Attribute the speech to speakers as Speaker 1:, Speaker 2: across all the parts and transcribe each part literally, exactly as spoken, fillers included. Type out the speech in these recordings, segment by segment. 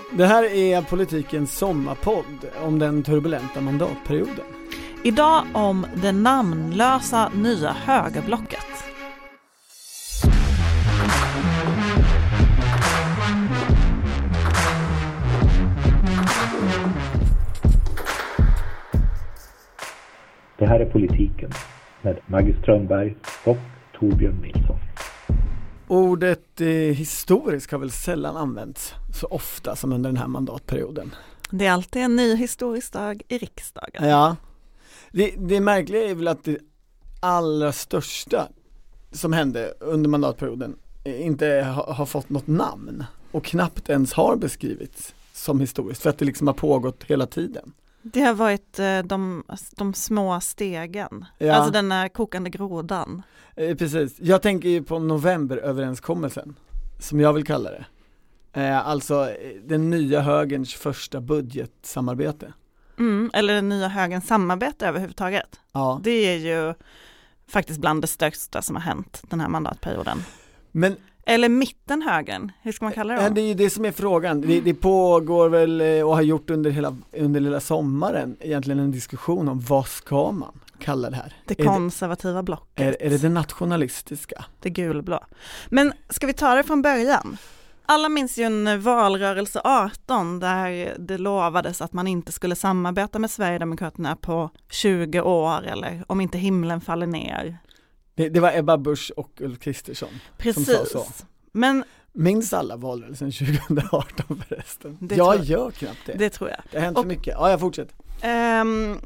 Speaker 1: Det här är politikens sommarpodd om den turbulenta mandatperioden.
Speaker 2: Idag om det namnlösa nya högerblocket.
Speaker 3: Det här är politiken med Maggie Strömberg och Torbjörn Nilsson.
Speaker 1: Ordet eh, historisk har väl sällan använts så ofta som under den här mandatperioden.
Speaker 2: Det är alltid en ny historisk dag i riksdagen.
Speaker 1: Ja, det, det märkliga är väl att det allra största som hände under mandatperioden inte ha, har fått något namn och knappt ens har beskrivits som historiskt för att det liksom har pågått hela tiden.
Speaker 2: Det har varit eh, de, de små stegen,
Speaker 1: Ja.
Speaker 2: alltså den här kokande grodan.
Speaker 1: Eh, precis, jag tänker ju på novemberöverenskommelsen som jag vill kalla det. Eh, alltså den nya högerns första budgetsamarbete.
Speaker 2: Mm, eller den nya högerns samarbete överhuvudtaget.
Speaker 1: Ja.
Speaker 2: Det är ju faktiskt bland det största som har hänt den här mandatperioden.
Speaker 1: Men
Speaker 2: Eller mittenhögern, hur ska man kalla det?
Speaker 1: ja, det är ju det som är frågan. Det, det pågår väl och har gjort under hela, under hela sommaren egentligen en diskussion om vad ska man kalla det här.
Speaker 2: Det
Speaker 1: är
Speaker 2: konservativa blocket.
Speaker 1: det, är, är det det nationalistiska?
Speaker 2: Det gulblå. Men ska vi ta det från början? Alla minns ju en valrörelse arton där det lovades att man inte skulle samarbeta med Sverigedemokraterna på tjugo år eller om inte himlen faller ner.
Speaker 1: Det, det var Ebba Busch och Ulf Kristersson som sa så.
Speaker 2: Precis. Men
Speaker 1: Minns alla valrörelsen tjugoarton förresten?
Speaker 2: Det
Speaker 1: jag
Speaker 2: tror-
Speaker 1: gör knappt det. Det,
Speaker 2: det tror jag.
Speaker 1: det har hänt för
Speaker 2: och-
Speaker 1: mycket. Ja, jag fortsätter.
Speaker 2: Ehm,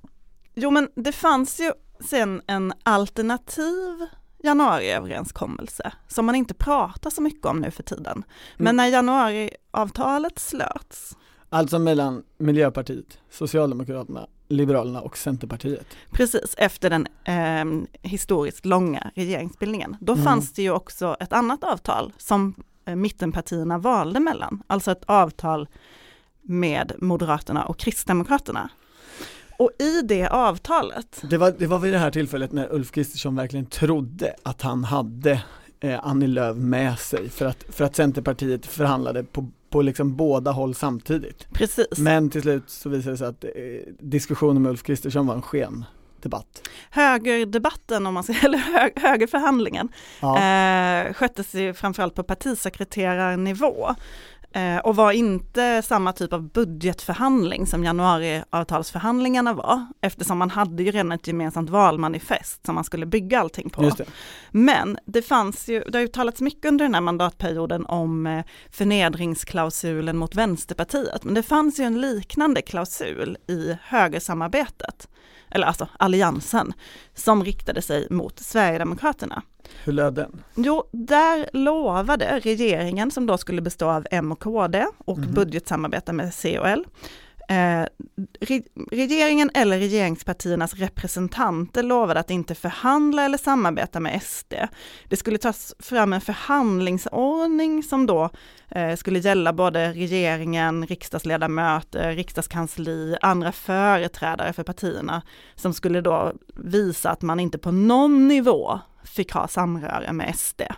Speaker 2: jo, men det fanns ju sen en alternativ januariöverenskommelse som man inte pratar så mycket om nu för tiden. Men
Speaker 1: Mm.
Speaker 2: när januariavtalet slöts,
Speaker 1: Alltså mellan Miljöpartiet, Socialdemokraterna, Liberalerna och Centerpartiet.
Speaker 2: precis efter den ehm, historiskt långa regeringsbildningen, då
Speaker 1: Mm.
Speaker 2: fanns det ju också ett annat avtal som eh, mittenpartierna valde mellan. Alltså ett avtal med Moderaterna och Kristdemokraterna. Och i det avtalet,
Speaker 1: Det var, det var vid det här tillfället när Ulf Kristersson verkligen trodde att han hade eh, Annie Lööf med sig för att, för att Centerpartiet förhandlade på, på liksom båda håll samtidigt.
Speaker 2: precis,
Speaker 1: Men till slut så visade det sig att eh, diskussionen med Ulf Kristersson var en sken debatt.
Speaker 2: högerdebatten, om man ska, eller hö, högerförhandlingen,
Speaker 1: Ja.
Speaker 2: eh, sköttes ju framförallt på partisekreterarnivå. Eh, och var inte samma typ av budgetförhandling som januariavtalsförhandlingarna var, eftersom man hade ju redan ett gemensamt valmanifest som man skulle bygga allting på.
Speaker 1: Just det.
Speaker 2: Men det fanns ju, det har ju talats mycket under den här mandatperioden om eh, förnedringsklausulen mot Vänsterpartiet, men det fanns ju en liknande klausul i högersamarbetet, eller alltså alliansen, som riktade sig mot Sverigedemokraterna.
Speaker 1: Hur löd den?
Speaker 2: Jo, där lovade regeringen, som då skulle bestå av M och K D och
Speaker 1: Mhm.
Speaker 2: budgetsamarbeta med C och L, eh, re- regeringen eller regeringspartiernas representanter lovade att inte förhandla eller samarbeta med S D. Det skulle tas fram en förhandlingsordning som då eh, skulle gälla både regeringen, riksdagsledamöter, riksdagskansli, andra företrädare för partierna, som skulle då visa att man inte på någon nivå fick ha samröre med S D.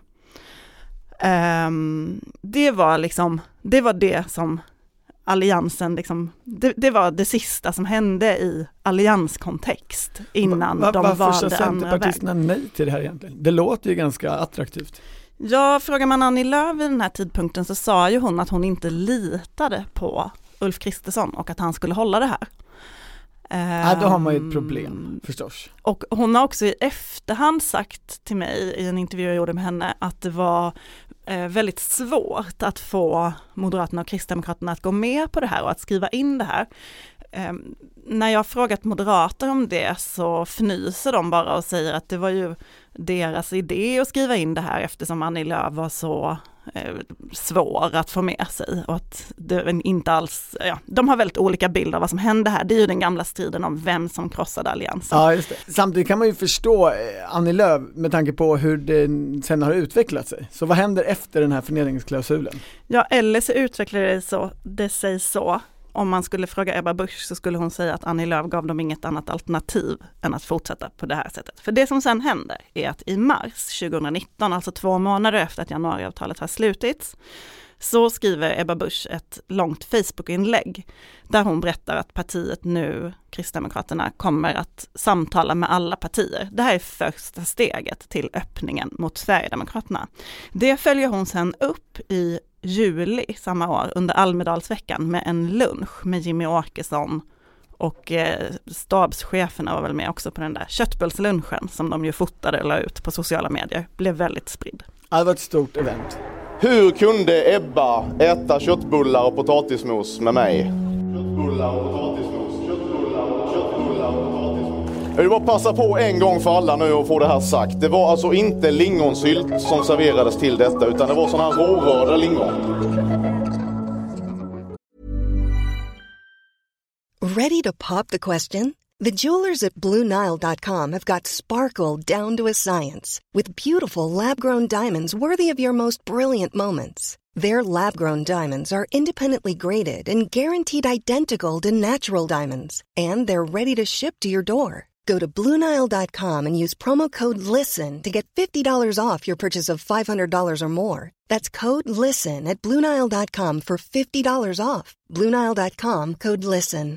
Speaker 2: Um, det var liksom, det var det som alliansen liksom, det, det var det sista som hände i allianskontext innan
Speaker 1: Va-
Speaker 2: de
Speaker 1: varför
Speaker 2: valde
Speaker 1: sa
Speaker 2: andra väg.
Speaker 1: Centerpartisterna nej till det här egentligen? Det låter ju ganska attraktivt.
Speaker 2: Ja, frågar man Annie Lööf vid den här tidpunkten så sa ju hon att hon inte litade på Ulf Kristersson och att han skulle hålla det här.
Speaker 1: Ja, då har man ju ett
Speaker 2: Ehm,
Speaker 1: problem förstås.
Speaker 2: Och hon har också i efterhand sagt till mig i en intervju jag gjorde med henne att det var eh, väldigt svårt att få Moderaterna och Kristdemokraterna att gå med på det här och att skriva in det här. Eh, när jag har frågat moderater om det så fnyser de bara och säger att det var ju deras idé att skriva in det här eftersom Annie Lööf var så eh, svår att få med sig och att det inte alls, ja, de har väldigt olika bilder av vad som hände här. Det är ju den gamla striden om vem som krossade alliansen.
Speaker 1: Ja, just det. Samtidigt kan man ju förstå eh, Annie Lööf med tanke på hur det sen har utvecklat sig. Så vad händer efter den här förnedringsklausulen?
Speaker 2: Ja, eller så utvecklar det, så, det sig så. Om man skulle fråga Ebba Busch så skulle hon säga att Annie Lööf gav dem inget annat alternativ än att fortsätta på det här sättet. För det som sen händer är att i mars tjugonitton, alltså två månader efter att januariavtalet har slutits, så skriver Ebba Busch ett långt Facebook-inlägg där hon berättar att partiet nu, Kristdemokraterna, kommer att samtala med alla partier. Det här är första steget till öppningen mot Sverigedemokraterna. Det följer hon sedan upp i juli samma år under Almedalsveckan med en lunch med Jimmy Åkesson, och eh, stabscheferna var väl med också på den där köttbullslunchen som de ju fotade och la ut på sociala medier. Blev väldigt spridd.
Speaker 1: Det var ett stort event.
Speaker 4: Hur kunde Ebba äta köttbullar och potatismos med mig? Köttbullar och potatismos, köttbullar och köttbullar och potatismos. Jag vill bara passa på en gång för alla nu och få det här sagt. Det var alltså inte lingonsylt som serverades till detta, utan det var sån här rårörda lingon.
Speaker 5: Ready to pop the question? The jewelers at Blue Nile dot com have got sparkle down to a science with beautiful lab-grown diamonds worthy of your most brilliant moments. Their lab-grown diamonds are independently graded and guaranteed identical to natural diamonds, and they're ready to ship to your door. Go to Blue Nile dot com and use promo code LISTEN to get fifty dollars off your purchase of five hundred dollars or more. That's code LISTEN at Blue Nile dot com for fifty dollars off. Blue Nile dot com, code LISTEN.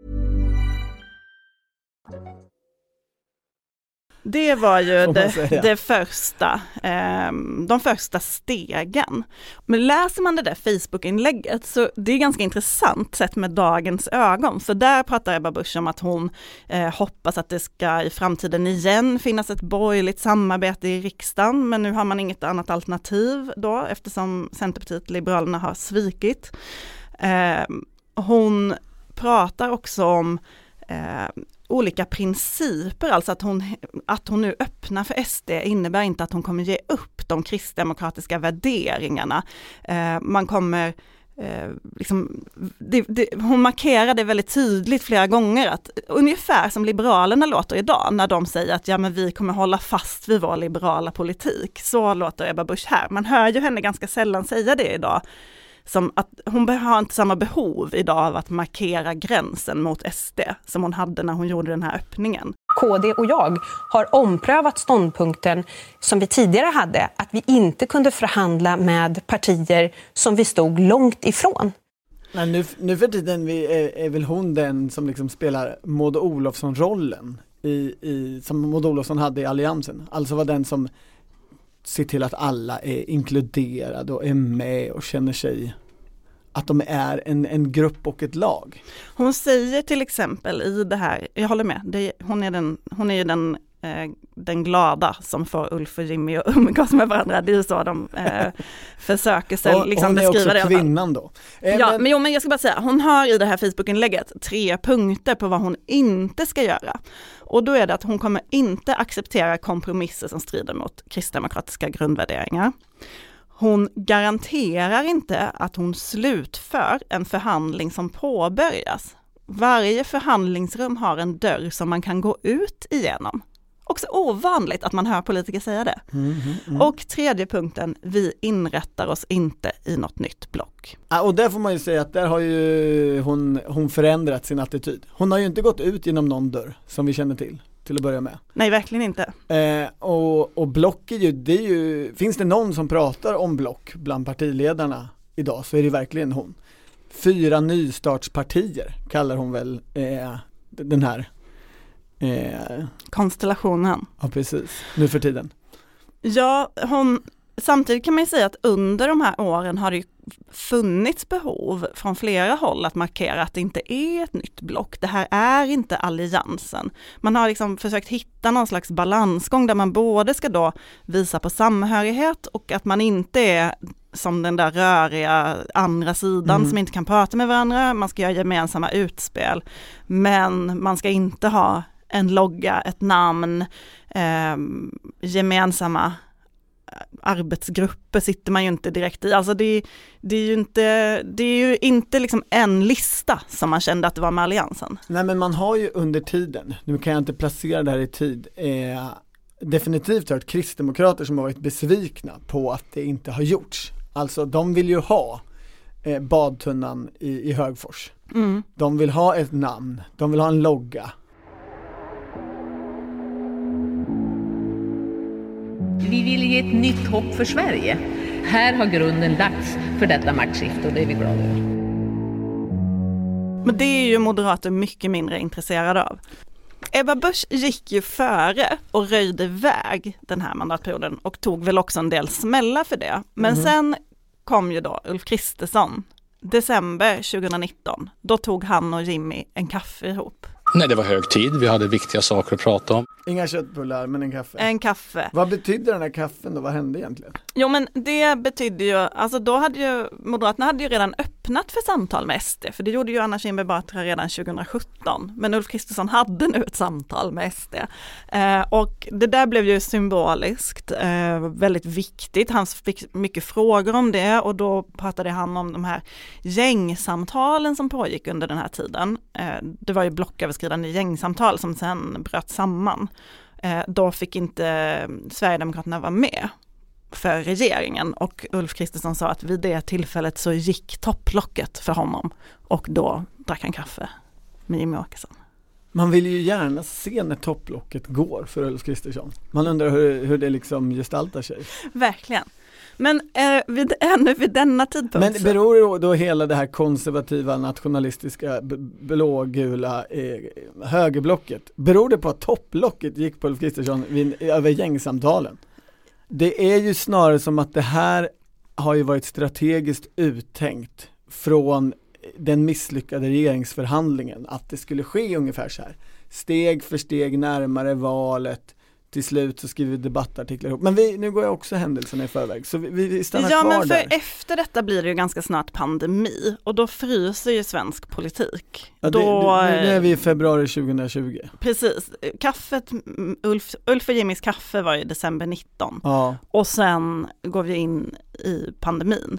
Speaker 2: Det var ju det, det första, eh, de första stegen. Men läser man det där Facebook-inlägget så det är ganska intressant sett med dagens ögon. För där pratar Ebba Busch om att hon eh, hoppas att det ska i framtiden igen finnas ett borgerligt samarbete i riksdagen. Men nu har man inget annat alternativ då eftersom Centerpartiet Liberalerna har svikit. Eh, hon pratar också om eh, olika principer, alltså att hon, att hon nu öppnar för S D innebär inte att hon kommer ge upp de kristdemokratiska värderingarna. Eh, man kommer eh, liksom, det, det, hon markerar det väldigt tydligt flera gånger att ungefär som Liberalerna låter idag när de säger att ja, men vi kommer hålla fast vid vår liberala politik. Så låter Ebba Busch här. Man hör ju henne ganska sällan säga det idag. Som att hon har inte samma behov idag av att markera gränsen mot S D som hon hade när hon gjorde den här öppningen.
Speaker 6: K D och jag har omprövat ståndpunkten som vi tidigare hade, att vi inte kunde förhandla med partier som vi stod långt ifrån.
Speaker 1: Men nu, nu för tiden är, är väl hon den som liksom spelar Maud Olofsson-rollen i, i, som Maud Olofsson hade i Alliansen. Alltså var den som se till att alla är inkluderade och är med och känner sig att de är en, en grupp och ett lag.
Speaker 2: Hon säger till exempel i det här, jag håller med, det, hon, är den, hon är ju den, eh, den glada som får Ulf och Jimmy att umgås med varandra. Det är ju så de eh, försöker sig,
Speaker 1: och,
Speaker 2: liksom
Speaker 1: hon är
Speaker 2: beskriva
Speaker 1: också
Speaker 2: det.
Speaker 1: Kvinnan då. Eh,
Speaker 2: ja,
Speaker 1: men,
Speaker 2: men, jo, men jag ska bara säga, hon har i det här Facebook-inlägget tre punkter på vad hon inte ska göra. Och då är det att hon kommer inte acceptera kompromisser som strider mot kristdemokratiska grundvärderingar. Hon garanterar inte att hon slutför en förhandling som påbörjas. Varje förhandlingsrum har en dörr som man kan gå ut igenom. Också ovanligt att man hör politiker säga det. Mm, mm, mm. Och tredje punkten, vi inrättar oss inte i något nytt block.
Speaker 1: Ja, och där får man ju säga att där har ju hon, hon förändrat sin attityd. Hon har ju inte gått ut genom någon dörr som vi känner till, till att börja med.
Speaker 2: Nej, verkligen inte.
Speaker 1: Eh, och, och block är ju, det är ju, finns det någon som pratar om block bland partiledarna idag så är det verkligen hon. Fyra nystartspartier kallar hon väl eh, den här Eh,
Speaker 2: konstellationen.
Speaker 1: Ja, precis. Nu för tiden.
Speaker 2: Ja, hon, samtidigt kan man ju säga att under de här åren har det ju funnits behov från flera håll att markera att det inte är ett nytt block. Det här är inte alliansen. Man har liksom försökt hitta någon slags balansgång där man både ska då visa på samhörighet och att man inte är som den där röriga andra sidan mm. som inte kan prata med varandra. Man ska göra gemensamma utspel. Men man ska inte ha en logga, ett namn, eh, gemensamma arbetsgrupper sitter man ju inte direkt i. Alltså det, det är ju inte, det är ju inte liksom en lista som man kände att det var med alliansen.
Speaker 1: Nej, men man har ju under tiden, nu kan jag inte placera det här i tid, eh, definitivt hört kristdemokrater som har varit besvikna på att det inte har gjorts. Alltså de vill ju ha eh, badtunnan i, i Högfors. Mm. De vill ha ett namn, de vill ha en logga.
Speaker 7: Vi vill ge ett nytt hopp för Sverige. Här har grunden lagts för detta maktskifte och det är vi glada över.
Speaker 2: Men det är ju moderater mycket mindre intresserade av. Ebba Busch gick ju före och röjde väg den här mandatperioden och tog väl också en del smälla för det. Men mm. sen kom ju då Ulf Kristersson, december tjugonitton. Då tog han och Jimmy en kaffe ihop.
Speaker 8: Nej, det var hög tid. Vi hade viktiga saker att prata om.
Speaker 1: Inga köttbullar, men en kaffe.
Speaker 2: En kaffe.
Speaker 1: Vad betydde den här kaffen då? Vad hände egentligen?
Speaker 2: Jo, men det betydde ju, alltså då hade ju, Moderaterna hade ju redan öppnat för samtal med S D, för det gjorde ju Anna Kinberg Batra redan tjugosjutton. Men Ulf Kristersson hade nu ett samtal med S D. Eh, och det där blev ju symboliskt, eh, väldigt viktigt. Han fick mycket frågor om det och då pratade han om de här gängsamtalen som pågick under den här tiden. Eh, det var ju blocköverskridande gängsamtal som sen bröt samman. Eh, då fick inte Sverigedemokraterna vara med för regeringen och Ulf Kristersson sa att vid det tillfället så gick topplocket för honom och då drack han kaffe med Jimmie Åkesson.
Speaker 1: Man vill ju gärna se när topplocket går för Ulf Kristersson. Man undrar hur, hur det liksom gestaltar sig.
Speaker 2: Verkligen. Men eh, vid, ännu vid denna tidpunkt...
Speaker 1: Men beror då, då hela det här konservativa, nationalistiska, b- blågula eh, högerblocket, beror det på att topplocket gick på Ulf Kristersson vid, över gängsamtalen? Det är ju snarare som att det här har ju varit strategiskt uttänkt från den misslyckade regeringsförhandlingen, att det skulle ske ungefär så här. Steg för steg närmare valet. Till slut så skriver vi debattartiklar ihop. Men vi, nu går jag också händelserna i förväg. Så vi, vi stannar
Speaker 2: ja,
Speaker 1: kvar där.
Speaker 2: Ja, men för där. Efter detta blir det ju ganska snart pandemi. Och då fryser ju svensk politik.
Speaker 1: Ja, det,
Speaker 2: då,
Speaker 1: nu, nu är vi i februari tjugohundratjugo.
Speaker 2: Precis. Kaffet, Ulf, Ulf och Jimmys kaffe var i december nitton.
Speaker 1: Ja.
Speaker 2: Och sen går vi in i pandemin.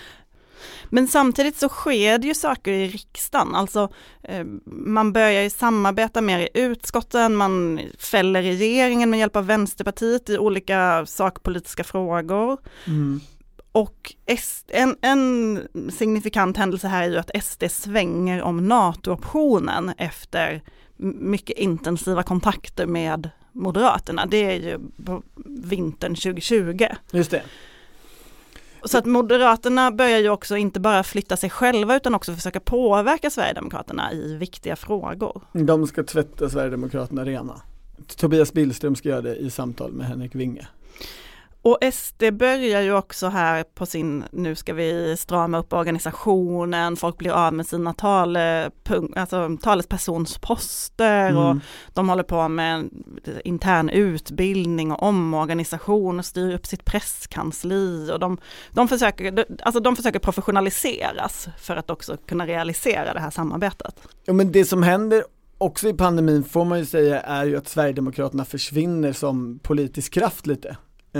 Speaker 2: Men samtidigt så sker det ju saker i riksdagen. Alltså eh, man börjar ju samarbeta mer i utskotten, man fäller regeringen med hjälp av Vänsterpartiet i olika sakpolitiska frågor. Mm. Och S- en, en signifikant händelse här är ju att S D svänger om NATO-optionen efter mycket intensiva kontakter med Moderaterna. Det är ju på vintern tjugohundratjugo.
Speaker 1: Just det.
Speaker 2: Så att Moderaterna börjar ju också inte bara flytta sig själva utan också försöka påverka Sverigedemokraterna i viktiga frågor.
Speaker 1: De ska tvätta Sverigedemokraterna rena. Tobias Billström ska göra det i samtal med Henrik Winge.
Speaker 2: Och S D börjar ju också här på sin, nu ska vi strama upp organisationen, folk blir av med sina tale, alltså, talespersonsposter mm. och de håller på med intern utbildning och omorganisation och styr upp sitt presskansli och de, de, försöker, alltså, de försöker professionaliseras för att också kunna realisera det här samarbetet.
Speaker 1: Ja, men det som händer också i pandemin får man ju säga är ju att Sverigedemokraterna försvinner som politisk kraft lite.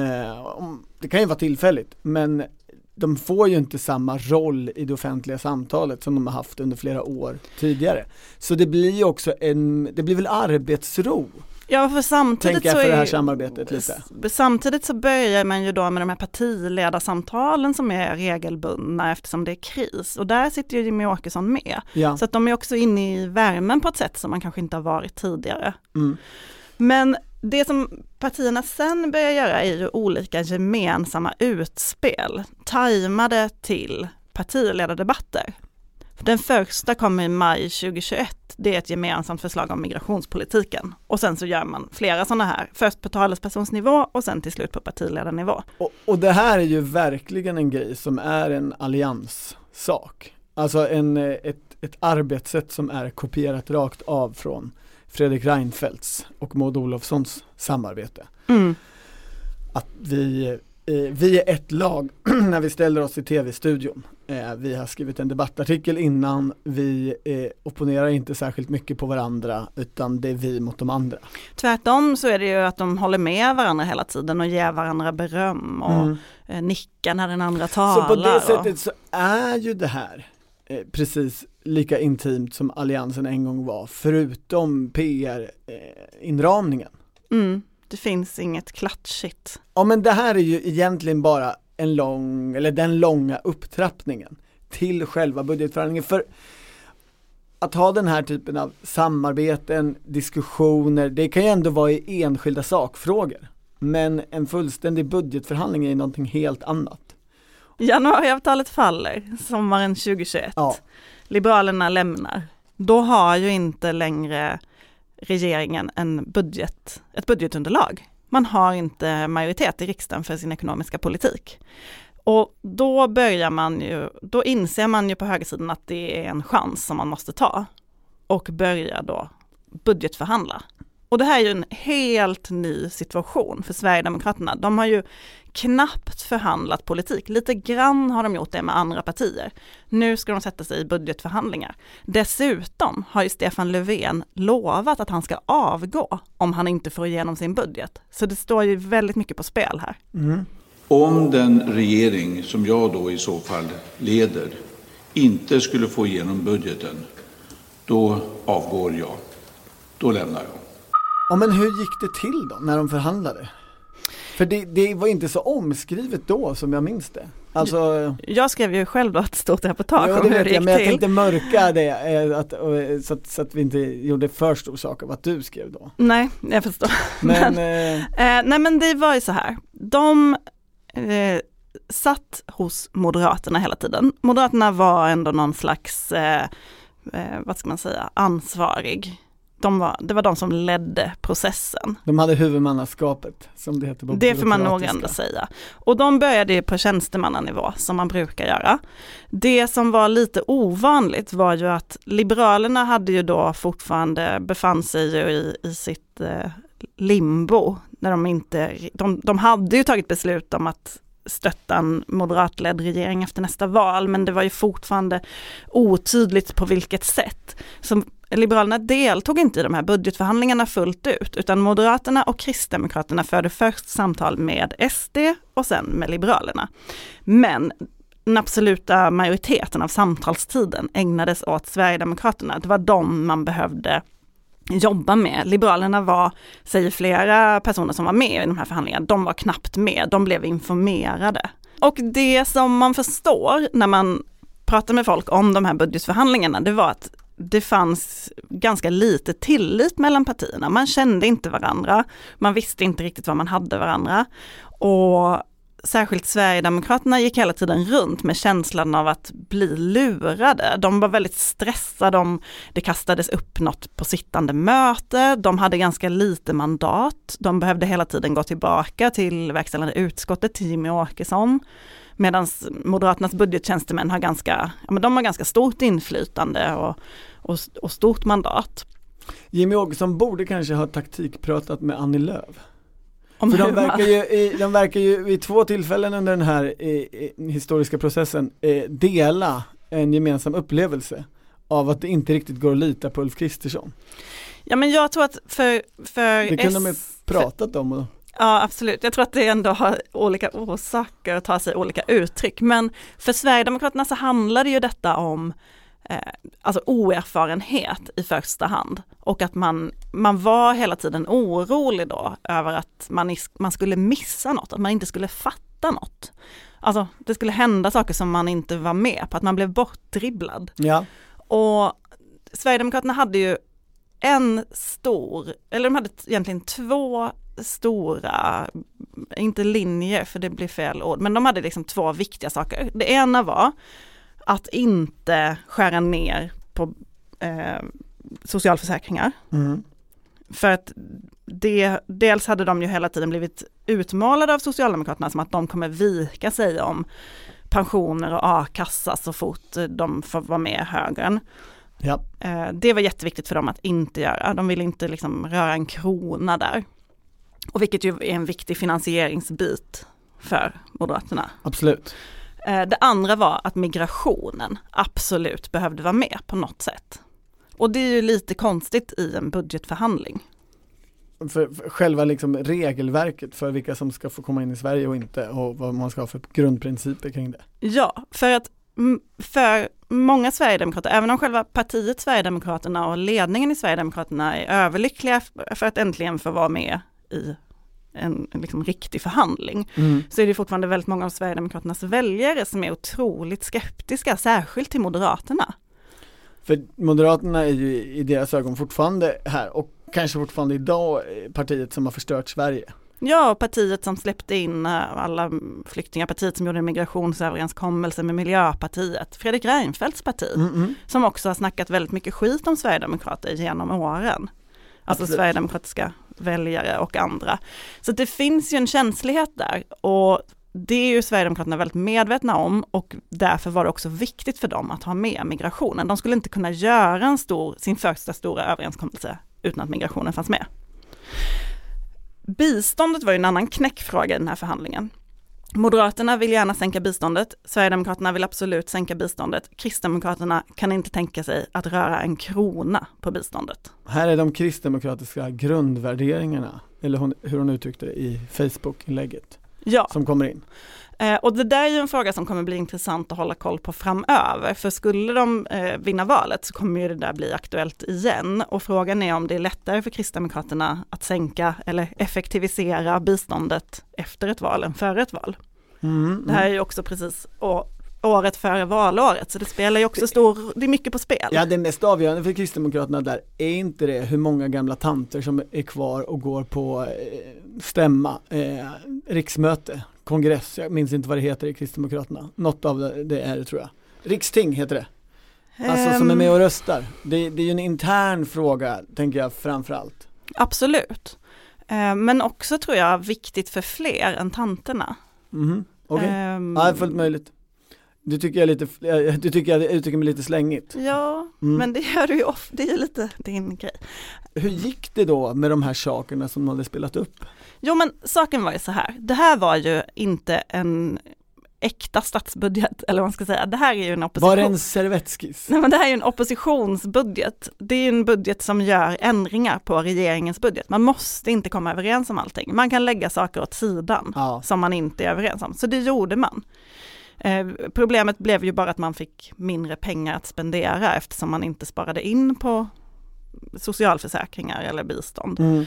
Speaker 1: Det kan ju vara tillfälligt, men de får ju inte samma roll i det offentliga samtalet som de har haft under flera år tidigare. Så det blir ju också en, det blir väl arbetsro.
Speaker 2: Ja, för samtidigt
Speaker 1: tänker jag för
Speaker 2: så är,
Speaker 1: det här samarbetet lite.
Speaker 2: Samtidigt så börjar man ju då med de här partiledarsamtalen som är regelbundna eftersom det är kris. Och där sitter ju Jimmie Åkesson med. Ja. Så att de är också inne i värmen på ett sätt som man kanske inte har varit tidigare. Mm. Men det som partierna sen börjar göra är ju olika gemensamma utspel, tajmade till partiledardebatter. Den första kommer i maj tjugohundratjugoett, det är ett gemensamt förslag om migrationspolitiken. Och sen så gör man flera sådana här, först på talespersonsnivå och sen till slut på partiledarnivå.
Speaker 1: Och, och det här är ju verkligen en grej som är en allianssak. Alltså en, ett, ett arbetssätt som är kopierat rakt av från Fredrik Reinfeldts och Maud Olofssons samarbete. Mm. Att vi, eh, vi är ett lag när vi ställer oss i tv-studion. Eh, vi har skrivit en debattartikel innan. Vi eh, opponerar inte särskilt mycket på varandra utan det är vi mot de andra.
Speaker 2: Tvärtom så är det ju att de håller med varandra hela tiden och ger varandra beröm och mm. eh, nickar när den andra talar.
Speaker 1: Så på det
Speaker 2: och...
Speaker 1: sättet så är ju det här eh, precis lika intimt som alliansen en gång var, förutom P R-inramningen.
Speaker 2: Eh, mm, det finns inget klatschigt.
Speaker 1: Ja, men det här är ju egentligen bara en lång, eller den långa upptrappningen till själva budgetförhandlingen. För att ha den här typen av samarbeten, diskussioner, det kan ju ändå vara i enskilda sakfrågor. Men en fullständig budgetförhandling är någonting helt annat.
Speaker 2: Januariavtalet faller sommaren tjugohundratjugoett.
Speaker 1: Ja.
Speaker 2: Liberalerna lämnar. Då har ju inte längre regeringen en budget, ett budgetunderlag. Man har inte majoritet i riksdagen för sin ekonomiska politik. Och då börjar man ju, då inser man ju på högersidan att det är en chans som man måste ta. Och börjar då budgetförhandla. Och det här är ju en helt ny situation för Sverigedemokraterna. De har ju knappt förhandlat politik. Lite grann har de gjort det med andra partier. Nu ska de sätta sig i budgetförhandlingar. Dessutom har ju Stefan Löfven lovat att han ska avgå om han inte får igenom sin budget. Så det står ju väldigt mycket på spel här.
Speaker 1: Mm.
Speaker 9: Om den regering som jag då i så fall leder inte skulle få igenom budgeten, då avgår jag. Då lämnar jag.
Speaker 1: Ja, men hur gick det till då när de förhandlade? För det, det var inte så omskrivet då som jag minns det. Alltså,
Speaker 2: jag skrev ju själv då ett stort reportage
Speaker 1: ja,
Speaker 2: om
Speaker 1: det
Speaker 2: hur
Speaker 1: vet
Speaker 2: det gick
Speaker 1: jag, men jag
Speaker 2: till.
Speaker 1: tänkte mörka det att, så, att, så att vi inte gjorde för stor sak av vad du skrev då.
Speaker 2: Nej, jag förstår.
Speaker 1: Men,
Speaker 2: men, eh, nej men det var ju så här. De eh, satt hos Moderaterna hela tiden. Moderaterna var ändå någon slags, eh, eh, vad ska man säga, ansvarig. De var, det var de som ledde processen.
Speaker 1: De hade huvudmannaskapet, som det heter på
Speaker 2: det får man nog ändå säga. Och de började på tjänstemannanivå, som man brukar göra. Det som var lite ovanligt var ju att Liberalerna hade ju då fortfarande befann sig ju i, i sitt eh, limbo. När de, inte, de, de hade ju tagit beslut om att stötta en moderatledd regering efter nästa val, men det var ju fortfarande otydligt på vilket sätt. Så Liberalerna deltog inte i de här budgetförhandlingarna fullt ut, utan Moderaterna och Kristdemokraterna förde först samtal med S D och sen med Liberalerna. Men den absoluta majoriteten av samtalstiden ägnades åt Sverigedemokraterna. Det var de man behövde jobba med. Liberalerna var, säger flera personer som var med i de här förhandlingarna, de var knappt med, de blev informerade. Och det som man förstår när man pratar med folk om de här budgetförhandlingarna, det var att det fanns ganska lite tillit mellan partierna. Man kände inte varandra, man visste inte riktigt vad man hade varandra. Och särskilt Sverigedemokraterna gick hela tiden runt med känslan av att bli lurade. De var väldigt stressade, de, det kastades upp något på sittande möte, de hade ganska lite mandat, de behövde hela tiden gå tillbaka till verkställande utskottet, till Jimmie Åkesson, medan Moderaternas budgettjänstemän har ganska, ja, men de har ganska stort inflytande och, och, och stort mandat.
Speaker 1: Jimmie Åkesson borde kanske ha taktikpratat med Annie Lööf.
Speaker 2: Om
Speaker 1: För de verkar, ju, i, de verkar ju vid två tillfällen under den här i, i, historiska processen eh, dela en gemensam upplevelse av att det inte riktigt går att lita på Ulf Kristersson.
Speaker 2: Ja, men jag tror att för, för
Speaker 1: det kunde de ju
Speaker 2: S,
Speaker 1: pratat
Speaker 2: för,
Speaker 1: om. Och...
Speaker 2: Ja, absolut. Jag tror att det ändå har olika orsaker att ta sig olika uttryck. Men för Sverigedemokraterna så handlar det ju detta om eh, alltså oerfarenhet i första hand. Och att man, man var hela tiden orolig då över att man, is, man skulle missa något, att man inte skulle fatta något. Alltså det skulle hända saker som man inte var med på, att man blev bortdribblad.
Speaker 1: Ja.
Speaker 2: Och Sverigedemokraterna hade ju en stor, eller de hade egentligen två stora, inte linjer för det blir fel ord, men de hade liksom två viktiga saker. Det ena var att inte skära ner på eh, socialförsäkringar. Mm. För att det, dels hade de ju hela tiden blivit utmålade av Socialdemokraterna som att de kommer vika sig om pensioner och a-kassa så fort de får vara med i högern.
Speaker 1: Ja.
Speaker 2: Eh, det var jätteviktigt för dem att inte göra. De ville inte liksom röra en krona där. Och vilket ju är en viktig finansieringsbit för Moderaterna.
Speaker 1: Absolut.
Speaker 2: Det andra var att migrationen absolut behövde vara med på något sätt. Och det är ju lite konstigt i en budgetförhandling.
Speaker 1: För, för själva liksom regelverket för vilka som ska få komma in i Sverige och inte, och vad man ska ha för grundprinciper kring det.
Speaker 2: Ja, för att för många Sverigedemokrater, även om själva partiet Sverigedemokraterna och ledningen i Sverigedemokraterna är överlyckliga för att äntligen få vara med i en, en liksom riktig förhandling, mm. så är det fortfarande väldigt många av Sverigedemokraternas väljare som är otroligt skeptiska, särskilt till Moderaterna.
Speaker 1: För Moderaterna är ju i deras ögon fortfarande här, och kanske fortfarande idag, partiet som har förstört Sverige.
Speaker 2: Ja, partiet som släppte in alla flyktingar, partiet som gjorde en migrationsöverenskommelse med Miljöpartiet, Fredrik Reinfeldts parti, mm-hmm. som också har snackat väldigt mycket skit om Sverigedemokrater genom åren. Alltså Absolut. Sverigedemokratiska väljare och andra. Så det finns ju en känslighet där, och det är ju Sverigedemokraterna väldigt medvetna om, och därför var det också viktigt för dem att ha med migrationen. De skulle inte kunna göra en stor, sin första stora överenskommelse utan att migrationen fanns med. Biståndet var ju en annan knäckfråga i den här förhandlingen. Moderaterna vill gärna sänka biståndet, Sverigedemokraterna vill absolut sänka biståndet, Kristdemokraterna kan inte tänka sig att röra en krona på biståndet.
Speaker 1: Här är de kristdemokratiska grundvärderingarna, eller hon, hur hon uttryckte det i Facebook-inlägget,
Speaker 2: ja.
Speaker 1: som kommer in.
Speaker 2: Eh, och det där är ju en fråga som kommer bli intressant att hålla koll på framöver, för skulle de eh, vinna valet så kommer ju det där bli aktuellt igen, och frågan är om det är lättare för Kristdemokraterna att sänka eller effektivisera biståndet efter ett val än före ett val. Mm, mm. Det här är ju också precis å- året före valåret, så det spelar ju också stor, det är mycket på spel.
Speaker 1: Ja, det mest avgörande för Kristdemokraterna där är inte det hur många gamla tanter som är kvar och går på eh, stämma, eh, riksmöte, kongress, jag minns inte vad det heter i Kristdemokraterna. Något av det är det, tror jag. Riksting heter det. Alltså um, som är med och röstar. Det, det är ju en intern fråga, tänker jag framförallt.
Speaker 2: Absolut. Eh, men också tror jag viktigt för fler än tanterna.
Speaker 1: Mm, Okej, okay. um, ja, fullt möjligt. Du tycker jag lite, du tycker jag uttrycker mig lite slängigt.
Speaker 2: Ja, mm. men det gör du ju ofta, det är ju lite din grej.
Speaker 1: Hur gick det då med de här sakerna som de hade spelat upp?
Speaker 2: Jo, men saken var ju så här. Det här var ju inte en äkta statsbudget, eller vad man ska säga. Det här är ju en opposition.
Speaker 1: Var det en servettskiss?
Speaker 2: Nej, men det här är ju en oppositionsbudget. Det är ju en budget som gör ändringar på regeringens budget. Man måste inte komma överens om allting. Man kan lägga saker åt sidan ja. som man inte är överens om. Så det gjorde man. Eh, problemet blev ju bara att man fick mindre pengar att spendera eftersom man inte sparade in på socialförsäkringar eller bistånd. Mm.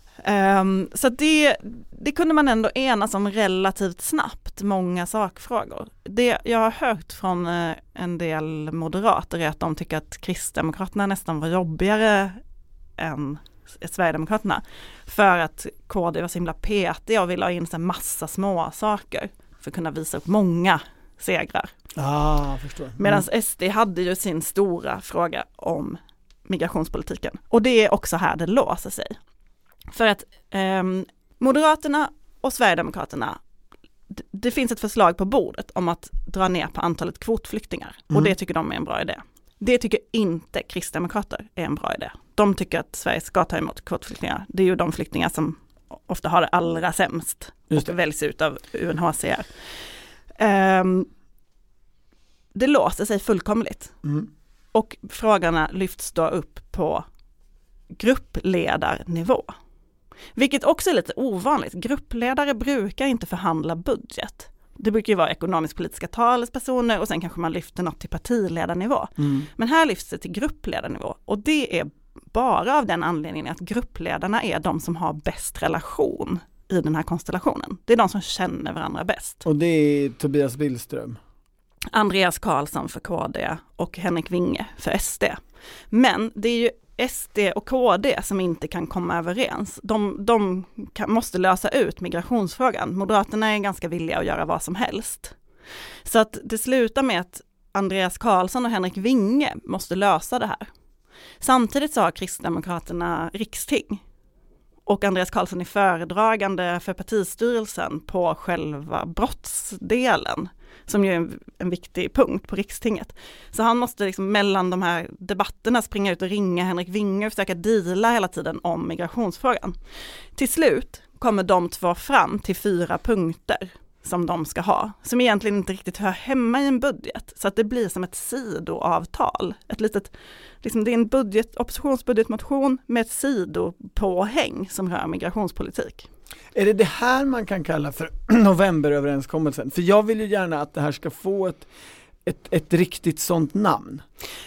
Speaker 2: Um, så det, det kunde man ändå enas om relativt snabbt, många sakfrågor. Det jag har hört från uh, en del moderater är att de tycker att Kristdemokraterna nästan var jobbigare än Sverigedemokraterna, för att K D var så himla petiga och ville ha in en massa små saker för att kunna visa upp många segrar.
Speaker 1: Ah, förstår. Mm.
Speaker 2: Medan S D hade ju sin stora fråga om migrationspolitiken. Och det är också här det låser sig. För att eh, Moderaterna och Sverigedemokraterna, d- det finns ett förslag på bordet om att dra ner på antalet kvotflyktingar. Mm. Och det tycker de är en bra idé. Det tycker inte Kristdemokrater är en bra idé. De tycker att Sverige ska ta emot kvotflyktingar. Det är ju de flyktingar som ofta har det allra sämst och väljs ut av U N H C R. Um, det låser sig fullkomligt. Mm. Och frågorna lyfts då upp på gruppledarnivå. Vilket också är lite ovanligt. Gruppledare brukar inte förhandla budget. Det brukar ju vara ekonomisk-politiska talespersoner och sen kanske man lyfter något till partiledarnivå. Mm. Men här lyfts det till gruppledarnivå. Och det är bara av den anledningen att gruppledarna är de som har bäst relation i den här konstellationen. Det är de som känner varandra bäst.
Speaker 1: Och det är Tobias Billström.
Speaker 2: Andreas Karlsson för K D och Henrik Winge för S D. Men det är ju S D och K D som inte kan komma överens. De, de kan, måste lösa ut migrationsfrågan. Moderaterna är ganska villiga att göra vad som helst. Så att det slutar med att Andreas Karlsson och Henrik Winge måste lösa det här. Samtidigt så har Kristdemokraterna riksting. Och Andreas Karlsson är föredragande för partistyrelsen på själva brottsdelen, som ju är en, en viktig punkt på rikstinget. Så han måste liksom mellan de här debatterna springa ut och ringa Henrik Winge och försöka deala hela tiden om migrationsfrågan. Till slut kommer de två fram till fyra punkter som de ska ha, som egentligen inte riktigt hör hemma i en budget. Så att det blir som ett sidoavtal. Ett litet, liksom det är en budget, oppositionsbudgetmotion med ett sidopåhäng som rör migrationspolitik.
Speaker 1: Är det det här man kan kalla för novemberöverenskommelsen? För jag vill ju gärna att det här ska få ett, ett, ett riktigt sånt namn.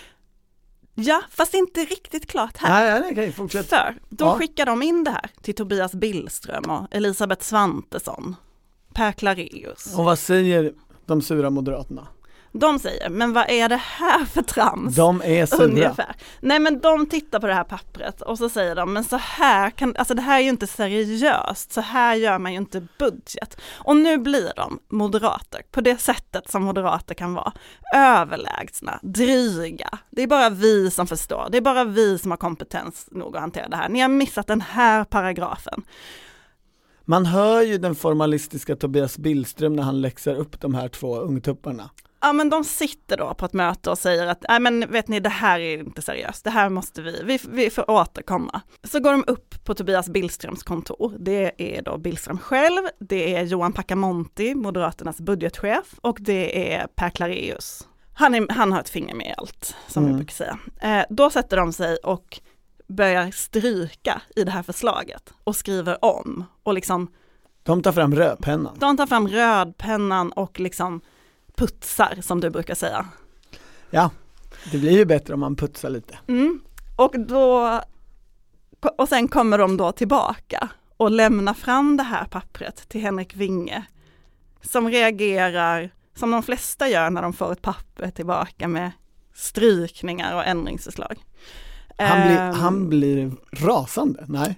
Speaker 2: Ja, fast inte riktigt klart här.
Speaker 1: Nej, nej, okej, fortsätt.
Speaker 2: För då
Speaker 1: ja.
Speaker 2: skickar de in det här till Tobias Billström och Elisabeth Svantesson, Per Clareus.
Speaker 1: Och vad säger de sura moderaterna?
Speaker 2: De säger, men vad är det här för trams?
Speaker 1: De är sura.
Speaker 2: Ungefär. Nej, men de tittar på det här pappret och så säger de, men så här kan, alltså det här är ju inte seriöst, så här gör man ju inte budget. Och nu blir de moderater, på det sättet som moderater kan vara, överlägsna, dryga. Det är bara vi som förstår, det är bara vi som har kompetens nog att hantera det här. Ni har missat den här paragrafen.
Speaker 1: Man hör ju den formalistiska Tobias Billström när han läxar upp de här två ungtupparna.
Speaker 2: Ja, men de sitter då på ett möte och säger att nej, men vet ni, det här är inte seriöst, det här måste vi, vi, vi får återkomma. Så går de upp på Tobias Billströms kontor. Det är då Billström själv, det är Johan Packamonti, Moderaternas budgetchef, och det är Per Clareus. Han, är, han har ett finger med i allt, som mm. vi brukar säga. Eh, då sätter de sig och börjar stryka i det här förslaget och skriver om. Och liksom,
Speaker 1: de tar fram rödpennan.
Speaker 2: De tar fram rödpennan och liksom putsar, som du brukar säga.
Speaker 1: Ja, det blir ju bättre om man putsar lite.
Speaker 2: Mm. Och då och sen kommer de då tillbaka och lämnar fram det här pappret till Henrik Winge, som reagerar som de flesta gör när de får ett papper tillbaka med strykningar och ändringsförslag.
Speaker 1: Han blir,
Speaker 2: um,
Speaker 1: han blir rasande, nej.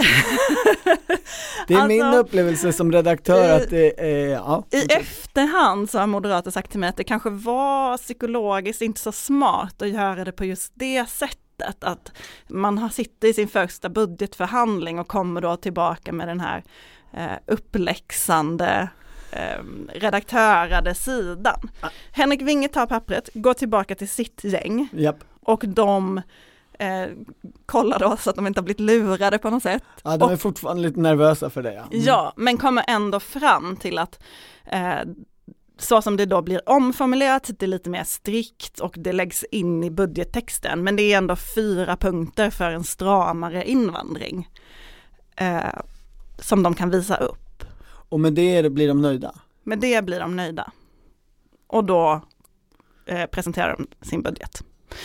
Speaker 1: Det är alltså, min upplevelse som redaktör
Speaker 2: i,
Speaker 1: att det är, ja.
Speaker 2: I efterhand så har moderater sagt till mig att det kanske var psykologiskt inte så smart att göra det på just det sättet. Att man har sitter i sin första budgetförhandling och kommer då tillbaka med den här eh, uppläxande eh, redaktörade sidan. Ah. Henrik Winge tar pappret, går tillbaka till sitt gäng
Speaker 1: Japp.
Speaker 2: och de Eh, kollar då så att de inte har blivit lurade på något sätt.
Speaker 1: Ja, de är och, fortfarande lite nervösa för det. Ja,
Speaker 2: mm. ja men kommer ändå fram till att eh, så som det då blir omformulerat, det är lite mer strikt och det läggs in i budgettexten, men det är ändå fyra punkter för en stramare invandring eh, som de kan visa upp.
Speaker 1: Och med det blir de nöjda? Med
Speaker 2: det blir de nöjda. Och då eh, presenterar de sin budget.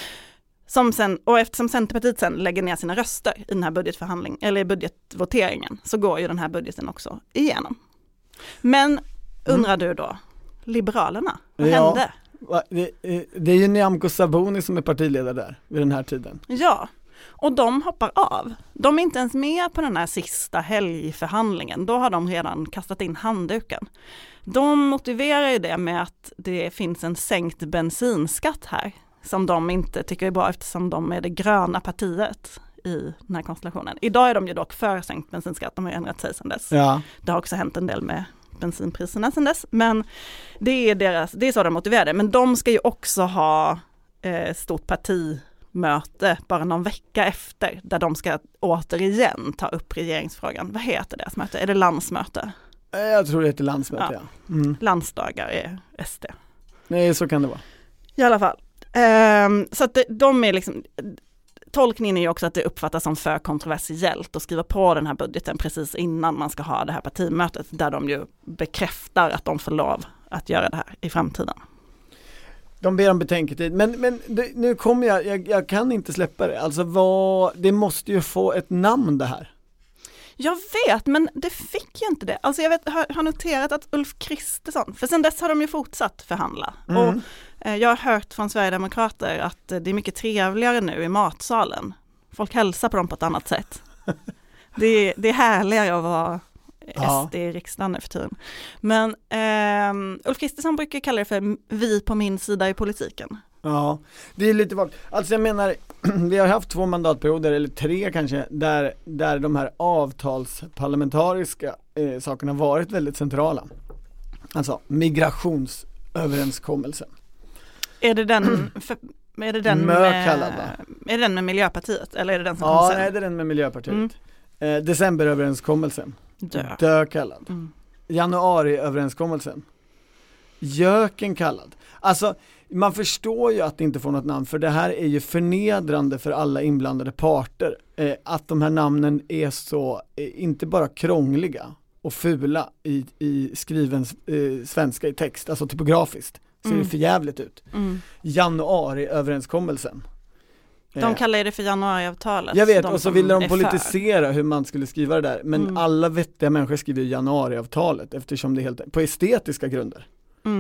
Speaker 2: Som sen, och eftersom Centerpartiet sen lägger ner sina röster i den här budgetförhandlingen eller i budgetvoteringen, så går ju den här budgeten också igenom. Men undrar mm. du då, Liberalerna, vad
Speaker 1: ja,
Speaker 2: hände?
Speaker 1: Det, det är ju Nyamko Sabuni som är partiledare där vid den här tiden.
Speaker 2: Ja, och de hoppar av. De är inte ens med på den här sista helgförhandlingen. Då har de redan kastat in handduken. De motiverar ju det med att det finns en sänkt bensinskatt här, som de inte tycker är bra eftersom de är det gröna partiet i den här konstellationen. Idag är de ju dock för sänkt bensinskatt, de har ju ändrat sig sedan dess. Ja. Det har också hänt en del med bensinpriserna sedan dess, men det är, deras, det är så de motiverar det. Men de ska ju också ha eh, stort partimöte bara någon vecka efter, där de ska återigen ta upp regeringsfrågan. Vad heter deras möte? Är det landsmöte?
Speaker 1: Jag tror det heter landsmöte, ja. ja.
Speaker 2: Mm. Landsdagar är S D.
Speaker 1: Nej, så kan det vara.
Speaker 2: I alla fall. Um, så att det, de är liksom, tolkningen är ju också att det uppfattas som för kontroversiellt att skriva på den här budgeten precis innan man ska ha det här partimötet, där de ju bekräftar att de får lov att göra det här i framtiden.
Speaker 1: De ber om betänketid, men, men det, nu kommer jag, jag, jag kan inte släppa det. Alltså vad, det måste ju få ett namn det här.
Speaker 2: Jag vet, men det fick ju inte det. Alltså jag vet, har, har noterat att Ulf Kristersson, för sen dess har de ju fortsatt förhandla. Mm. Och eh, jag har hört från Sverigedemokrater att det är mycket trevligare nu i matsalen. Folk hälsar på dem på ett annat sätt. det, är, det är härligare att vara ja. S D i riksdagen nu för tiden. Men eh, Ulf Kristersson brukar kalla det för vi på min sida i politiken.
Speaker 1: Ja, det är lite vagt. Alltså jag menar, vi har haft två mandatperioder, eller tre kanske, där, där de här avtalsparlamentariska eh, sakerna varit väldigt centrala. Alltså migrationsöverenskommelsen.
Speaker 2: Är det den, för, är det den med, är det den med Miljöpartiet? Eller är det den som
Speaker 1: ja,
Speaker 2: nej,
Speaker 1: det är den med Miljöpartiet. Mm. Eh, decemberöverenskommelsen.
Speaker 2: Dö.
Speaker 1: Dö kallad. Mm. Januariöverenskommelsen. Göken kallad. Alltså man förstår ju att det inte får något namn, för det här är ju förnedrande för alla inblandade parter. Eh, att de här namnen är så, eh, inte bara krångliga och fula i, i skriven eh, svenska i text, alltså typografiskt, ser mm. det för jävligt ut. Mm. Januariöverenskommelsen.
Speaker 2: De kallar det för januariavtalet.
Speaker 1: Jag vet, och så ville de politisera för. hur man skulle skriva det där. Men mm. alla vettiga människor skriver januariavtalet eftersom det är helt på estetiska grunder.
Speaker 2: Mm.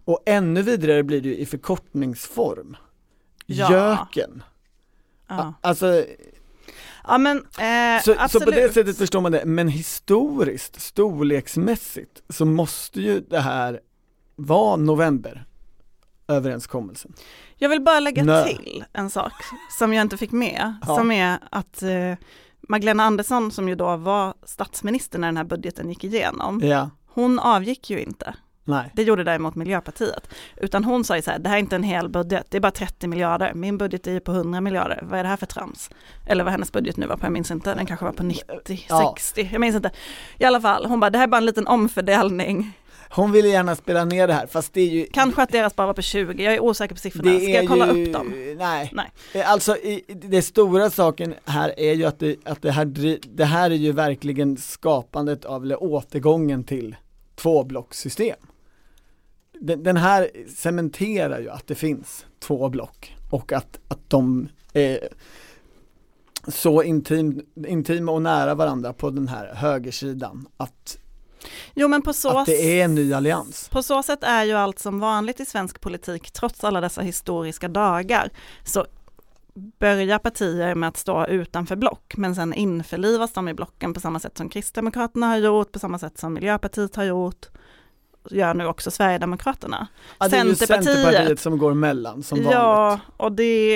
Speaker 1: Och ännu vidare blir det ju i förkortningsform.
Speaker 2: Ja.
Speaker 1: Göken.
Speaker 2: Ja.
Speaker 1: Alltså...
Speaker 2: Ja, men, eh,
Speaker 1: så,
Speaker 2: absolut.
Speaker 1: så på det sättet förstår man det. Men historiskt, storleksmässigt, så måste ju det här vara november överenskommelsen.
Speaker 2: Jag vill bara lägga
Speaker 1: Nö.
Speaker 2: till en sak som jag inte fick med.
Speaker 1: Ja.
Speaker 2: Som är att eh, Magdalena Andersson, som ju då var statsminister när den här budgeten gick igenom,
Speaker 1: Ja.
Speaker 2: hon avgick ju inte.
Speaker 1: Nej.
Speaker 2: Det gjorde däremot Miljöpartiet. Utan hon sa ju så här, det här är inte en hel budget, det är bara trettio miljarder. Min budget är ju på hundra miljarder. Vad är det här för trams? Eller vad hennes budget nu var på, jag minns inte. Den kanske var på nittio,
Speaker 1: Ja.
Speaker 2: sextio, jag minns inte. I alla fall, hon bara, det här är bara en liten omfördelning.
Speaker 1: Hon ville gärna spela ner det här, fast det är ju...
Speaker 2: Kanske att deras bara var på tjugo, jag är osäker på siffrorna.
Speaker 1: Det
Speaker 2: Ska jag kolla
Speaker 1: ju,
Speaker 2: upp dem?
Speaker 1: Nej.
Speaker 2: Nej.
Speaker 1: Alltså i, det stora saken här är ju att, det, att det, här, det här är ju verkligen skapandet av, eller återgången till tvåblockssystem. Den, den här cementerar ju att det finns två block och att, att de är så intim, intima och nära varandra på den här högersidan att
Speaker 2: Jo, men på så
Speaker 1: att det är en ny allians.
Speaker 2: På så sätt är ju allt som vanligt i svensk politik, trots alla dessa historiska dagar, så börjar partier med att stå utanför block, men sen införlivas de i blocken på samma sätt som Kristdemokraterna har gjort, på samma sätt som Miljöpartiet har gjort, gör nu också Sverigedemokraterna.
Speaker 1: Ja, det är ju Centerpartiet som går emellan som vanligt.
Speaker 2: Ja, och det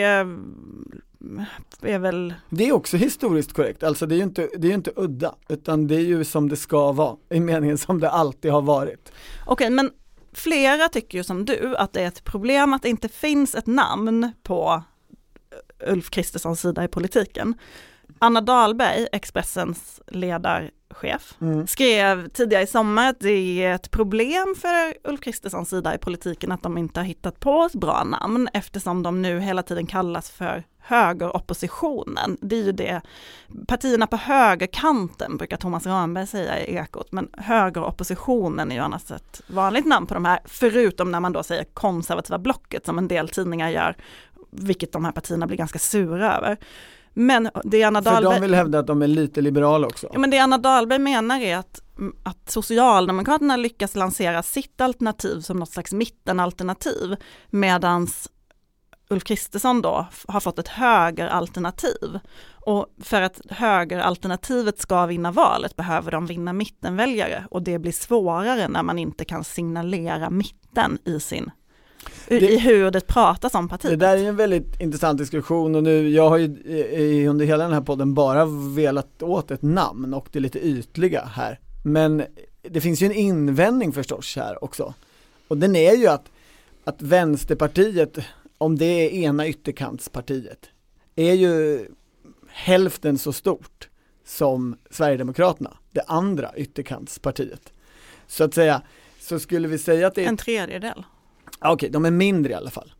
Speaker 2: är väl...
Speaker 1: Det är också historiskt korrekt, alltså det är ju inte, det är ju inte udda, utan det är ju som det ska vara, i meningen som det alltid har varit.
Speaker 2: Okej, men flera tycker ju som du att det är ett problem att det inte finns ett namn på Ulf Kristerssons sida i politiken. Anna Dahlberg, Expressens ledarchef, mm. skrev tidigare i sommar att det är ett problem för Ulf Kristerssons sida i politiken att de inte har hittat på ett bra namn, eftersom de nu hela tiden kallas för högeroppositionen. Det är ju det, partierna på högerkanten brukar Thomas Ramberg säga i Ekot, men högeroppositionen är ju annars ett vanligt namn på de här, förutom när man då säger konservativa blocket som en del tidningar gör, vilket de här partierna blir ganska sura över. Men det Anna Dahlberg...
Speaker 1: För de vill hävda att de är lite liberala också.
Speaker 2: Ja, men det Anna Dahlberg menar är att, att Socialdemokraterna lyckas lansera sitt alternativ som något slags mittenalternativ, medans Ulf Kristersson då har fått ett högeralternativ. Och för att högeralternativet ska vinna valet behöver de vinna mittenväljare, och det blir svårare när man inte kan signalera mitten i sin Det, i hur det pratas om partiet.
Speaker 1: Det där är en väldigt intressant diskussion, och nu, jag har ju under hela den här podden bara velat åt ett namn och det är lite ytliga här. Men det finns ju en invändning förstås här också. Och den är ju att, att Vänsterpartiet, om det är ena ytterkantspartiet, är ju hälften så stort som Sverigedemokraterna, det andra ytterkantspartiet. Så att säga, så skulle vi säga att det är
Speaker 2: en tredjedel.
Speaker 1: Okej, okay, de är mindre i alla fall.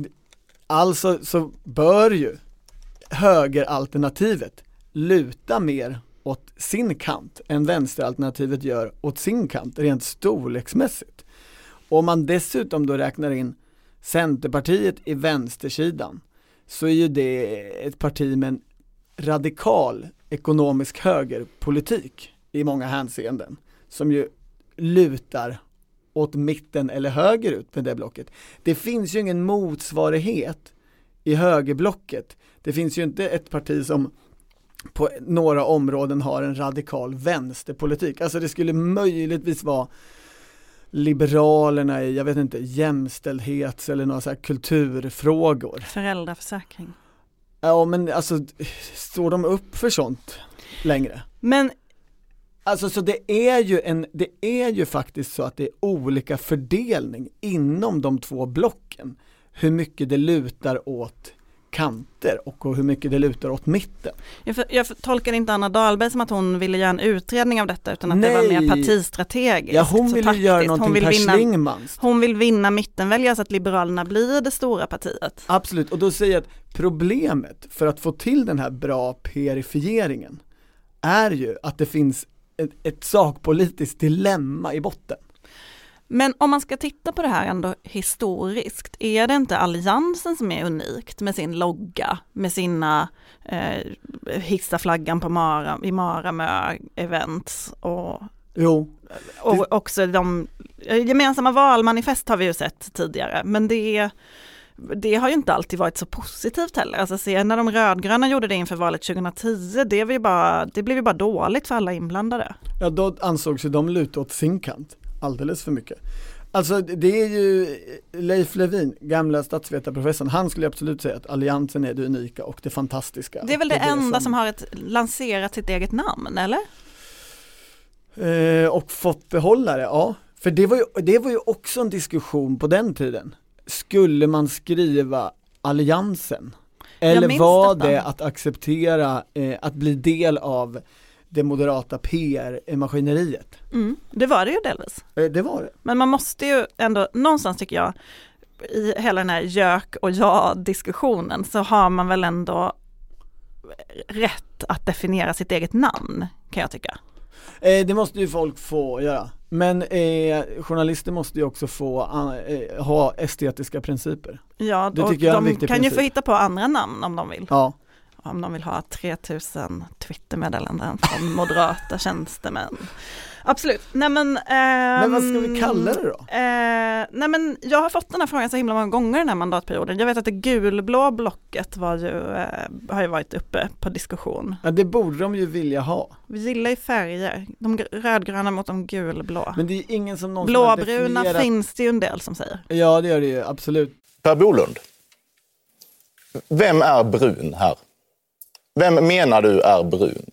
Speaker 1: Alltså så bör ju högeralternativet luta mer åt sin kant än vänsteralternativet gör åt sin kant rent storleksmässigt. Och om man dessutom då räknar in Centerpartiet i vänstersidan, så är ju det ett parti med en radikal ekonomisk högerpolitik i många hänseenden, som ju lutar åt mitten eller höger ut med det blocket. Det finns ju ingen motsvarighet i högerblocket. Det finns ju inte ett parti som på några områden har en radikal vänsterpolitik. Alltså det skulle möjligtvis vara Liberalerna i, jag vet inte, jämställdhets eller några så här kulturfrågor.
Speaker 2: Föräldraförsäkring.
Speaker 1: Ja, men alltså står de upp för sånt längre?
Speaker 2: Men
Speaker 1: alltså så det är ju en det är ju faktiskt så att det är olika fördelning inom de två blocken, hur mycket det lutar åt kanter och hur mycket det lutar åt mitten.
Speaker 2: Jag, för, jag tolkar inte Anna Dahlberg som att hon ville göra en utredning av detta, utan att
Speaker 1: Nej.
Speaker 2: det var mer partistrategiskt.
Speaker 1: Ja, hon vill ju göra någonting
Speaker 2: hon vill
Speaker 1: per
Speaker 2: vinna,
Speaker 1: Schlingmanns.
Speaker 2: Hon vill vinna mittenväljare så att Liberalerna blir det stora partiet.
Speaker 1: Absolut, och då säger jag att problemet för att få till den här bra perifieringen är ju att det finns ett, ett sakpolitiskt dilemma i botten.
Speaker 2: Men om man ska titta på det här ändå historiskt, är det inte alliansen som är unikt med sin logga, med sina eh, hissa flaggan på Mara, i Maramö events och
Speaker 1: jo.
Speaker 2: Och också de gemensamma valmanifest har vi ju sett tidigare, men det är Det har ju inte alltid varit så positivt heller. Alltså se, när de rödgröna gjorde det inför valet tjugohundratio, det, var ju bara, det blev ju bara dåligt för alla inblandade.
Speaker 1: Ja, då ansågs ju de luta åt sin kant alldeles för mycket. Alltså det är ju Leif Levin, gamla statsvetarprofessorn, han skulle absolut säga att alliansen är det unika och det fantastiska.
Speaker 2: Det är väl det, det enda som... som har ett, lanserat sitt eget namn, eller?
Speaker 1: Eh, och fått behålla det, ja. För det var, ju, det var ju också en diskussion på den tiden. Skulle man skriva alliansen? Eller var det att acceptera eh, att bli del av det moderata P R-maskineriet?
Speaker 2: Mm, det var det ju delvis.
Speaker 1: Eh, det var det.
Speaker 2: Men man måste ju ändå, någonstans tycker jag, i hela den här jök och ja-diskussionen så har man väl ändå rätt att definiera sitt eget namn, kan jag tycka.
Speaker 1: Eh, det måste ju folk få göra. Men eh, journalister måste ju också få eh, ha estetiska principer.
Speaker 2: Ja,
Speaker 1: det
Speaker 2: och
Speaker 1: tycker jag är en
Speaker 2: de
Speaker 1: viktig
Speaker 2: kan
Speaker 1: princip.
Speaker 2: ju få hitta på andra namn om de vill.
Speaker 1: Ja.
Speaker 2: Om de vill ha tre tusen Twittermeddelanden från moderata tjänstemän. Absolut. Nej, men, ähm,
Speaker 1: men vad ska vi kalla det då?
Speaker 2: Äh, nej, men jag har fått den här frågan så himla många gånger den här mandatperioden. Jag vet att det gulblå blocket var ju, äh, har ju varit uppe på diskussion.
Speaker 1: Ja, det borde de ju vilja ha.
Speaker 2: Vi gillar ju färger. De rödgröna mot de gulblå.
Speaker 1: Men det är ingen som någonsin
Speaker 2: blåbruna
Speaker 1: definierat...
Speaker 2: finns det ju en del som säger.
Speaker 1: Ja, det gör det ju, absolut.
Speaker 4: Per Bolund, vem är brun här? Vem menar du är brun?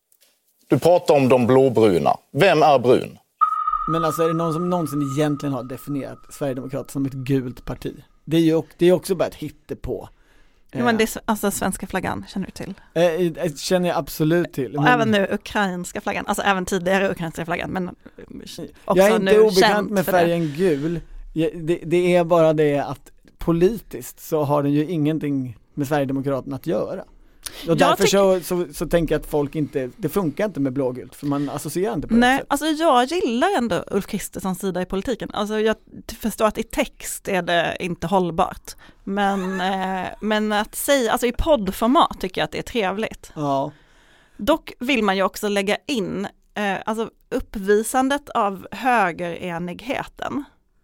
Speaker 4: Du pratar om de blåbruna. Vem är brun?
Speaker 1: Men alltså är det någon som någonsin egentligen har definierat Sverigedemokraterna som ett gult parti? Det är ju det är också bara ett hittepå.
Speaker 2: Ja, men det är alltså svenska flaggan, känner du till?
Speaker 1: Eh, eh, känner jag absolut till.
Speaker 2: Och
Speaker 1: men...
Speaker 2: även nu ukrainska flaggan, alltså även tidigare ukrainska flaggan, men också
Speaker 1: jag är inte
Speaker 2: nu
Speaker 1: obekant med färgen
Speaker 2: det.
Speaker 1: gul. Det, det är bara det att politiskt så har den ju ingenting med Sverigedemokraterna att göra. Och därför tyck- så, så, så tänker jag att folk inte, det funkar inte med blågult för man associerar inte på det.
Speaker 2: Nej,
Speaker 1: sätt.
Speaker 2: alltså jag gillar ändå Ulf Kristerssons sida i politiken. Alltså jag förstår att i text är det inte hållbart. Men, eh, men att säga, alltså i poddformat tycker jag att det är trevligt.
Speaker 1: Ja.
Speaker 2: Dock vill man ju också lägga in eh, alltså uppvisandet av högerenigheten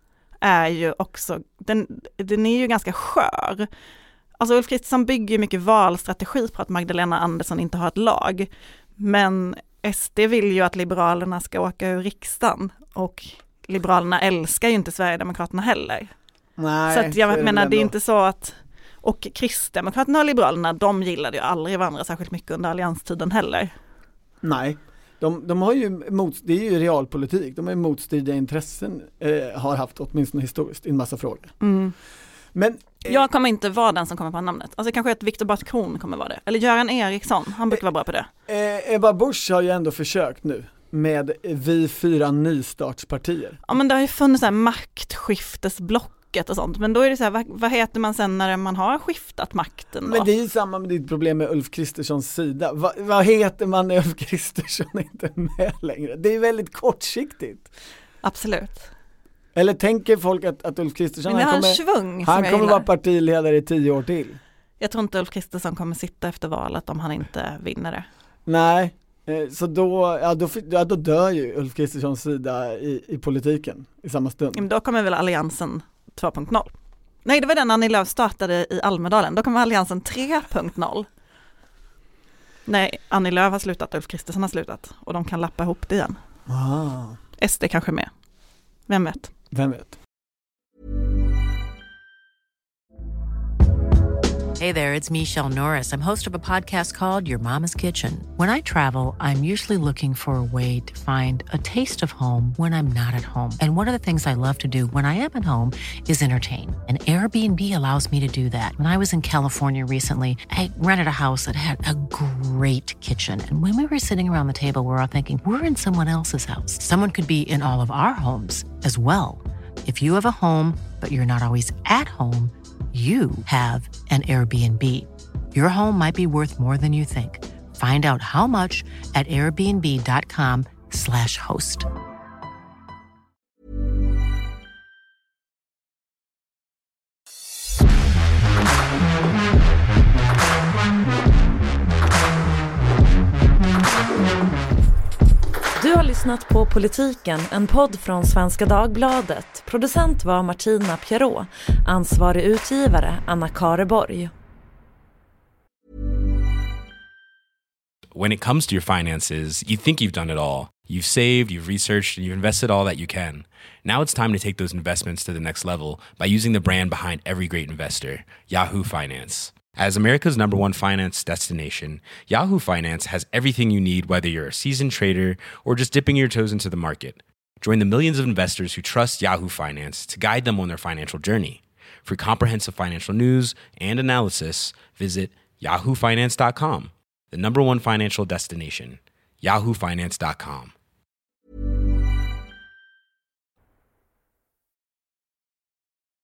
Speaker 2: är ju också, den, den är ju ganska skör. Alltså Ulf Kristersson bygger ju mycket valstrategi på att Magdalena Andersson inte har ett lag. Men S D vill ju att Liberalerna ska åka ur riksdagen. Och Liberalerna älskar ju inte Sverigedemokraterna heller.
Speaker 1: Nej,
Speaker 2: så att jag
Speaker 1: så
Speaker 2: menar,
Speaker 1: det,
Speaker 2: det är inte så att... Och Kristdemokraterna och Liberalerna, de gillade ju aldrig varandra särskilt mycket under allianstiden heller.
Speaker 1: Nej, de, de har ju mot, det är ju realpolitik. De har ju motstridiga intressen, eh, har haft åtminstone historiskt i en massa frågor.
Speaker 2: Mm.
Speaker 1: Men
Speaker 2: jag kommer inte vara den som kommer på namnet. Alltså kanske att Viktor Bartkron kommer vara det. Eller Göran Eriksson, han brukar vara bra på det.
Speaker 1: Eh, Ebba Busch har ju ändå försökt nu med vi fyra nystartspartier.
Speaker 2: Ja, men det har ju funnits så här maktskiftesblocket och sånt. Men då är det så här, vad, vad heter man sen när man har skiftat makten då?
Speaker 1: Men det är ju samma med ditt problem med Ulf Kristerssons sida. Va, vad heter man när Ulf Kristersson inte är med längre? Det är väldigt kortsiktigt.
Speaker 2: Absolut.
Speaker 1: Eller tänker folk att, att Ulf Kristersson
Speaker 2: han
Speaker 1: kommer,
Speaker 2: svung,
Speaker 1: han kommer vara partiledare i tio år till?
Speaker 2: Jag tror inte Ulf Kristersson kommer sitta efter valet om han inte vinner det.
Speaker 1: Nej, så då, ja, då, ja, då dör ju Ulf Kristerssons sida i, i politiken i samma stund.
Speaker 2: Men då kommer väl alliansen två punkt noll. Nej, det var den Annie Lööf startade i Almedalen. Då kommer alliansen tre punkt noll. Nej, Annie Lööf har slutat, Ulf Kristersson har slutat. Och de kan lappa ihop det igen.
Speaker 1: Ah.
Speaker 2: S D kanske med. Vem vet?
Speaker 1: Vem vet?
Speaker 10: Hey there, it's Michelle Norris. I'm host of a podcast called Your Mama's Kitchen. When I travel, I'm usually looking for a way to find a taste of home when I'm not at home. And one of the things I love to do when I am at home is entertain. And Airbnb allows me to do that. When I was in California recently, I rented a house that had a great kitchen. And when we were sitting around the table, we were all thinking, we're in someone else's house. Someone could be in all of our homes as well. If you have a home, but you're not always at home, you have an Airbnb. Your home might be worth more than you think. Find out how much at airbnb.com slash host.
Speaker 11: Du har lyssnat på Politiken, en podd från Svenska Dagbladet. Producent var Martina Pierrot. Ansvarig utgivare Anna Kareborg.
Speaker 12: When it comes to your finances, you think you've done it all. You've saved, you've researched, and you've invested all that you can. Now it's time to take those investments to the next level by using the brand behind every great investor, Yahoo Finance. As America's number one finance destination, Yahoo Finance has everything you need, whether you're a seasoned trader or just dipping your toes into the market. Join the millions of investors who trust Yahoo Finance to guide them on their financial journey. For comprehensive financial news and analysis, visit yahoo finance dot com, the number one financial destination, yahoo finance dot com.